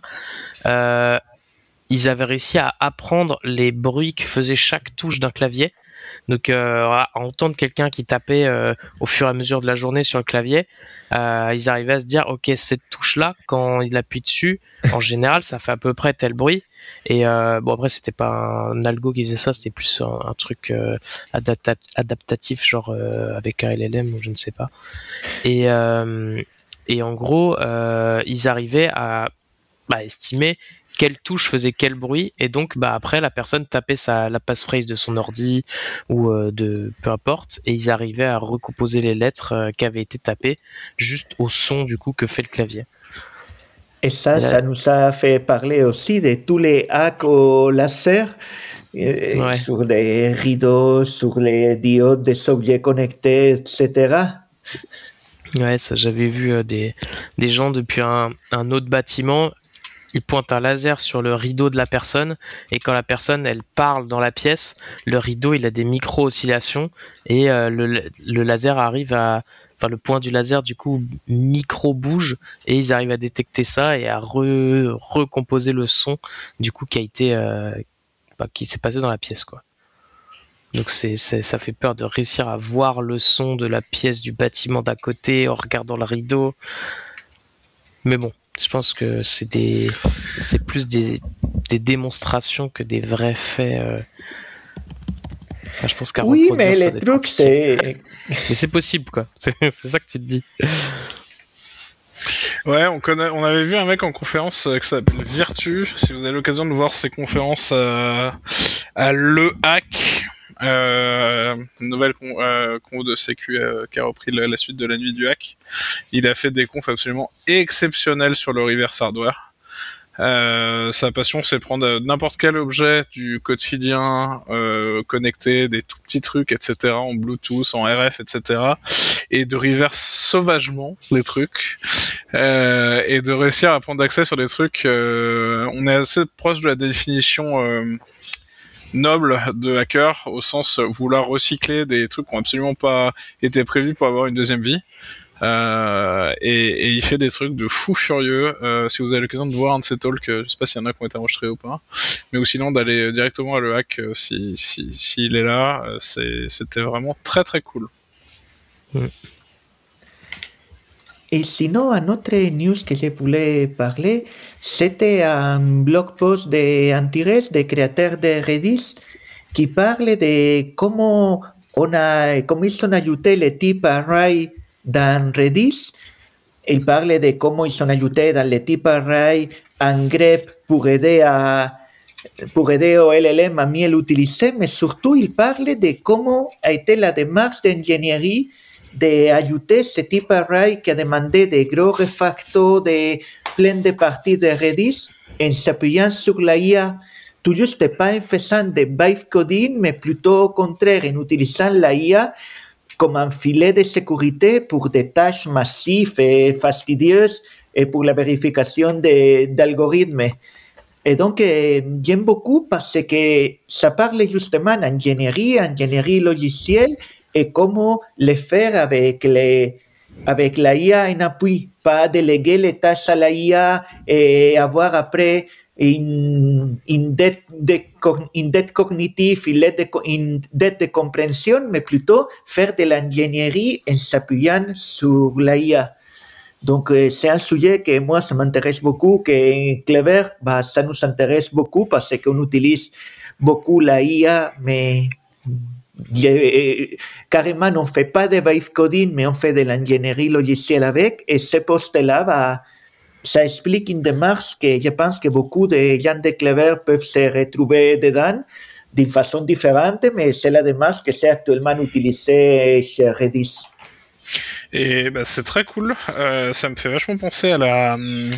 Ils avaient réussi à apprendre les bruits que faisait chaque touche d'un clavier. Donc, à entendre quelqu'un qui tapait au fur et à mesure de la journée sur le clavier, ils arrivaient à se dire, ok, cette touche-là, quand il appuie dessus, en général, ça fait à peu près tel bruit. Et bon, après, c'était pas un algo qui faisait ça, c'était plus un truc adaptatif, genre avec un LLM ou je ne sais pas. Et en gros, ils arrivaient à estimer quelle touche faisait quel bruit, et donc après la personne tapait la passphrase de son ordi ou de peu importe, et ils arrivaient à recomposer les lettres qui avaient été tapées juste au son du coup que fait le clavier. Et ça nous a fait parler aussi de tous les hacks au laser sur les rideaux, sur les diodes des objets connectés, etc. Ouais, ça j'avais vu des gens depuis un autre bâtiment. Il pointe un laser sur le rideau de la personne, et quand la personne elle parle dans la pièce, le rideau il a des micro-oscillations, et le laser arrive le point du laser du coup micro-bouge, et ils arrivent à détecter ça et à recomposer le son du coup qui a été qui s'est passé dans la pièce, quoi. Donc ça fait peur de réussir à voir le son de la pièce du bâtiment d'à côté en regardant le rideau. Mais bon, je pense que c'est plus des démonstrations que des vrais faits. Enfin, je pense qu'à oui, reproduire, mais ça le doit être truc, compliqué. c'est... Mais c'est possible, quoi. C'est ça que tu te dis. Ouais, on avait vu un mec en conférence qui s'appelle Virtu. Si vous avez l'occasion de voir ses conférences à Le Hack, nouvelle conf de Sécu qui a repris la suite de la nuit du hack. Il a fait des confs absolument exceptionnels sur le reverse hardware. Sa passion, c'est prendre n'importe quel objet du quotidien connecté, des tout petits trucs, etc., en Bluetooth, en RF, etc., et de reverse sauvagement les trucs, et de réussir à prendre accès sur des trucs. On est assez proche de la définition noble de hacker, au sens vouloir recycler des trucs qui n'ont absolument pas été prévus pour avoir une deuxième vie. Et il fait des trucs de fou furieux. Si vous avez l'occasion de voir un de ses talks, je sais pas s'il y en a qui ont été enregistrés ou pas, mais ou sinon d'aller directement à Le Hack s'il est là, c'était vraiment très très cool. Et sinon, un autre news que je voulais parler, c'était un blog post d'Antires, des créateurs de Redis, qui parle de comment ils ont ajouté le type array dans Redis. Il parle de comment ils ont ajouté dans le type array un grep pour aider au LLM à mieux l'utiliser, mais surtout il parle de comment a été la démarche d'ingénierie d'ajouter ce type array qui a demandé des gros refactos de plein de parties de Redis en s'appuyant sur la IA, tout juste pas en faisant de byte coding, mais plutôt au contraire, en utilisant la IA comme un filet de sécurité pour des tâches massives et fastidieuses et pour la vérification d'algorithmes. Et donc, j'aime beaucoup parce que ça parle justement d'ingénierie logicielle, et comment le faire avec la IA en appui, pas déléguer les tâches à la IA et avoir après une dette cognitive, une dette de compréhension, mais plutôt faire de l'ingénierie en s'appuyant sur la IA. Donc, c'est un sujet que moi, ça m'intéresse beaucoup, que Clever, ça nous intéresse beaucoup parce qu'on utilise beaucoup la IA, mais carrément, on ne fait pas de byte coding, mais on fait de l'ingénierie logicielle avec. Et ce post-là, ça explique une démarche que je pense que beaucoup de gens de Clever peuvent se retrouver dedans d'une façon différente, mais c'est la démarche que c'est actuellement utilisée chez Redis. Et c'est très cool. Ça me fait vachement penser à la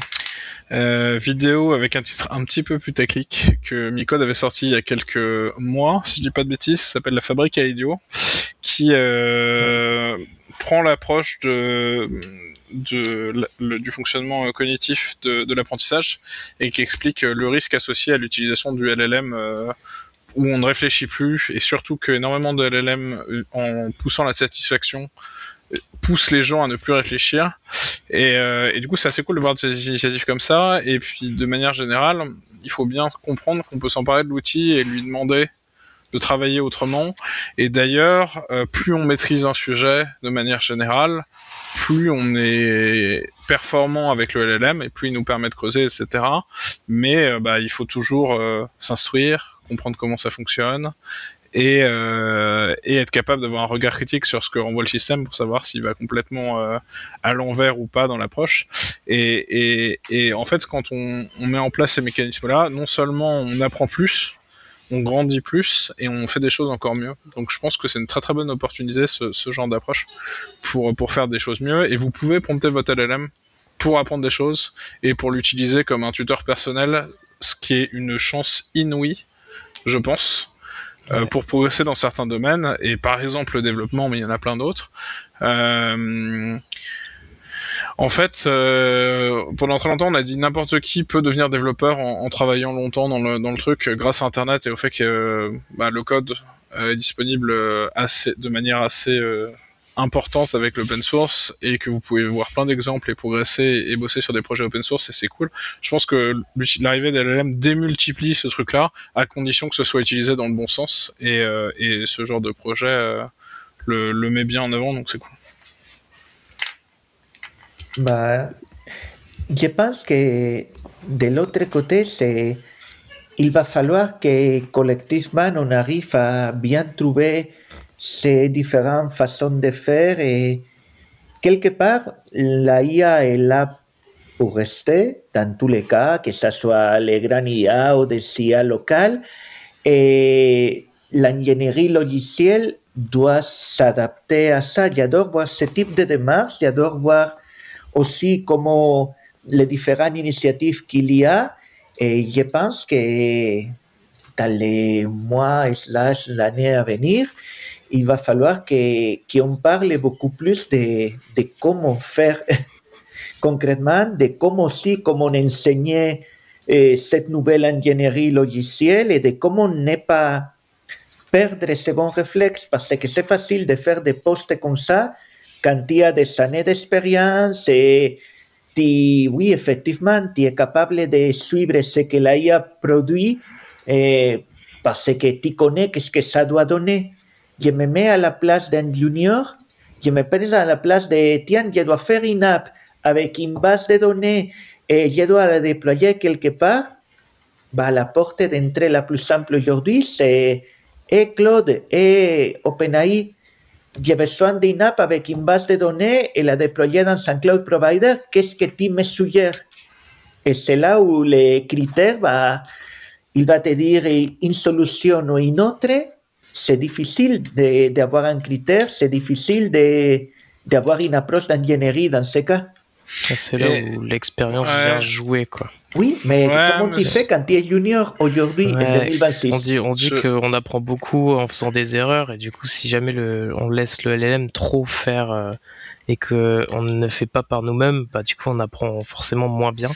vidéo avec un titre un petit peu plus technique que Micode avait sorti il y a quelques mois, si je dis pas de bêtises, ça s'appelle La Fabrique à idiots, qui prend l'approche du fonctionnement cognitif de l'apprentissage, et qui explique le risque associé à l'utilisation du LLM où on ne réfléchit plus, et surtout qu'énormément de LLM, en poussant la satisfaction, pousse les gens à ne plus réfléchir, et du coup c'est assez cool de voir des initiatives comme ça. Et puis de manière générale, il faut bien comprendre qu'on peut s'emparer de l'outil et lui demander de travailler autrement. Et d'ailleurs, plus on maîtrise un sujet de manière générale, plus on est performant avec le LLM et plus il nous permet de creuser, etc. Mais il faut toujours s'instruire, comprendre comment ça fonctionne et être capable d'avoir un regard critique sur ce que renvoie le système pour savoir s'il va complètement à l'envers ou pas dans l'approche. Et en fait, quand on met en place ces mécanismes-là, non seulement on apprend plus, on grandit plus et on fait des choses encore mieux. Donc je pense que c'est une très très bonne opportunité ce genre d'approche pour faire des choses mieux. Et vous pouvez prompter votre LLM pour apprendre des choses et pour l'utiliser comme un tuteur personnel, ce qui est une chance inouïe, je pense, pour progresser dans certains domaines. Et par exemple le développement, mais il y en a plein d'autres. En fait, pendant très longtemps, on a dit n'importe qui peut devenir développeur en travaillant longtemps dans le truc grâce à Internet et au fait que le code est disponible de manière assez importante avec l'open source et que vous pouvez voir plein d'exemples et progresser et bosser sur des projets open source et c'est cool. Je pense que l'arrivée des LLM démultiplie ce truc-là à condition que ce soit utilisé dans le bon sens et ce genre de projet le met bien en avant, donc c'est cool. Je pense que de l'autre côté, il va falloir que collectivement on arrive à bien trouver ces différentes façons de faire et quelque part, la IA est là pour rester dans tous les cas, que ce soit les grands IA ou des IA locales et l'ingénierie logicielle doit s'adapter à ça. J'adore voir ce type de démarche, j'adore voir aussi comment les différentes initiatives qu'il y a et je pense que dans les mois / l'année à venir, il va falloir qu'on parle beaucoup plus de comment faire concrètement, de comment enseigner cette nouvelle ingénierie logicielle et de comment ne pas perdre ces bons réflexes parce que c'est facile de faire des postes comme ça quand il y a des années d'expérience et oui, effectivement, tu es capable de suivre ce que l'IA produit parce que tu connais ce que ça doit donner. Je me mets à la place d'un junior, je me mets à la place de, tiens, je dois faire une app avec une base de données et je dois la déployer quelque part. La porte d'entrée la plus simple aujourd'hui, c'est Claude et OpenAI. J'ai besoin d'une app avec une base de données et la déployer dans un cloud provider. Qu'est-ce que tu me suggères? Et c'est là où les critères, il va te dire une solution ou une autre. C'est difficile d'avoir un critère, c'est difficile d'avoir une approche d'ingénierie dans ce cas. C'est là où l'expérience vient jouer, quoi. Oui, mais comment tu fais quand tu es junior aujourd'hui en 2026? On dit qu'on apprend beaucoup en faisant des erreurs et du coup, si jamais on laisse le LLM trop faire et qu'on ne fait pas par nous-mêmes, du coup, on apprend forcément moins bien.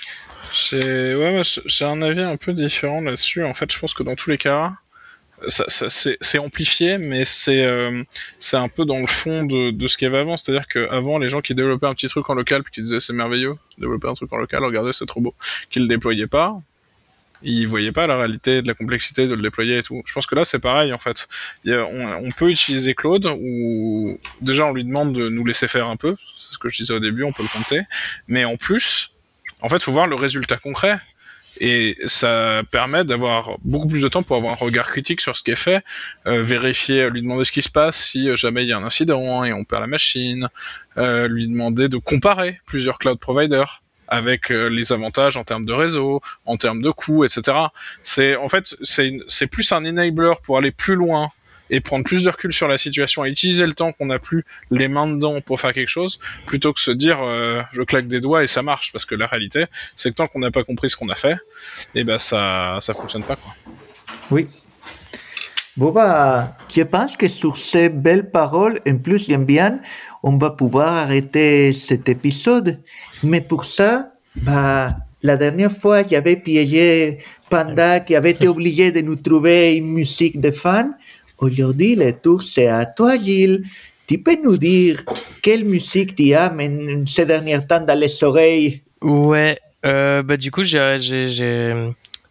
J'ai un avis un peu différent là-dessus. En fait, je pense que dans tous les cas, c'est amplifié, mais c'est un peu dans le fond de ce qu'il y avait avant. C'est-à-dire qu'avant, les gens qui développaient un petit truc en local puis qui disaient c'est merveilleux, développer un truc en local, regardez c'est trop beau, qu'ils le déployaient pas, ils voyaient pas la réalité de la complexité de le déployer et tout. Je pense que là c'est pareil en fait. On peut utiliser Claude où déjà on lui demande de nous laisser faire un peu, c'est ce que je disais au début, on peut le compter, mais en plus, en fait, faut voir le résultat concret. Et ça permet d'avoir beaucoup plus de temps pour avoir un regard critique sur ce qui est fait, vérifier, lui demander ce qui se passe si jamais il y a un incident et on perd la machine, lui demander de comparer plusieurs cloud providers avec les avantages en termes de réseau, en termes de coûts, etc. C'est plus un enabler pour aller plus loin et prendre plus de recul sur la situation et utiliser le temps qu'on n'a plus les mains dedans pour faire quelque chose, plutôt que se dire je claque des doigts et ça marche, parce que la réalité, c'est que tant qu'on n'a pas compris ce qu'on a fait, et ça fonctionne pas, quoi. Oui. Bon, je pense que sur ces belles paroles, en plus j'aime bien, on va pouvoir arrêter cet épisode. Mais pour ça, la dernière fois, j'avais piégé Panda qui avait été obligé de nous trouver une musique de fans. Aujourd'hui, le tour, c'est à toi, Gilles. Tu peux nous dire quelle musique tu as ces derniers temps dans les oreilles? Ouais, du coup,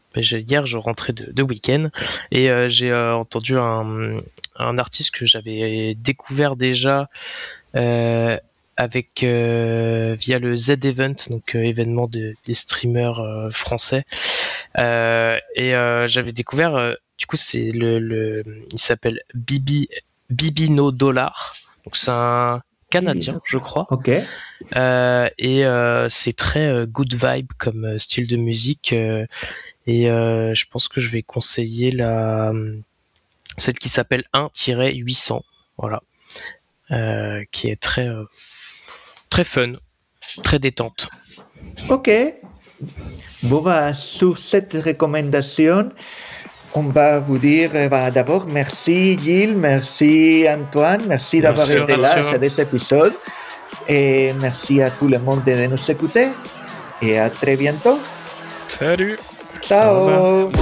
hier, je rentrais de week-end et j'ai entendu un artiste que j'avais découvert déjà avec via le Z Event, donc événement des streamers français. Et j'avais découvert, du coup, c'est il s'appelle Bibi No Dollar. Donc c'est un Canadien, je crois. Ok. Et c'est très good vibe comme style de musique. Et je pense que je vais conseiller celle qui s'appelle 1-800. Voilà. Qui est très fun, très détente. Ok. Bon, bah, sur cette recommandation, on va vous dire d'abord merci Gilles, merci Antoine, merci d'avoir été là sur cet épisode et merci à tout le monde de nous écouter et à très bientôt. Salut. Ciao.